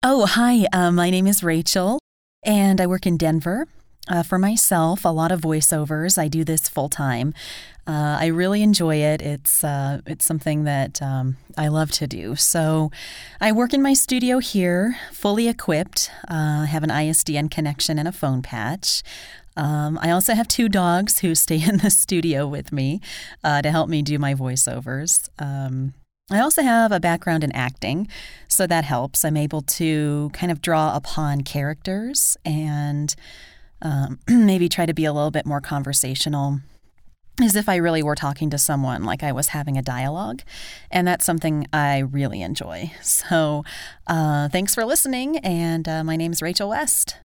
Oh, hi. My name is Rachel, and I work in Denver. For myself, a lot of voiceovers. I do this full time. I really enjoy it. It's something that I love to do. So, I work in my studio here, fully equipped. I have an ISDN connection and a phone patch. I also have two dogs who stay in the studio with me to help me do my voiceovers. I also have a background in acting, so that helps. I'm able to kind of draw upon characters and maybe try to be a little bit more conversational, as if I really were talking to someone, like I was having a dialogue. And that's something I really enjoy. So thanks for listening, and my name is Rachel West.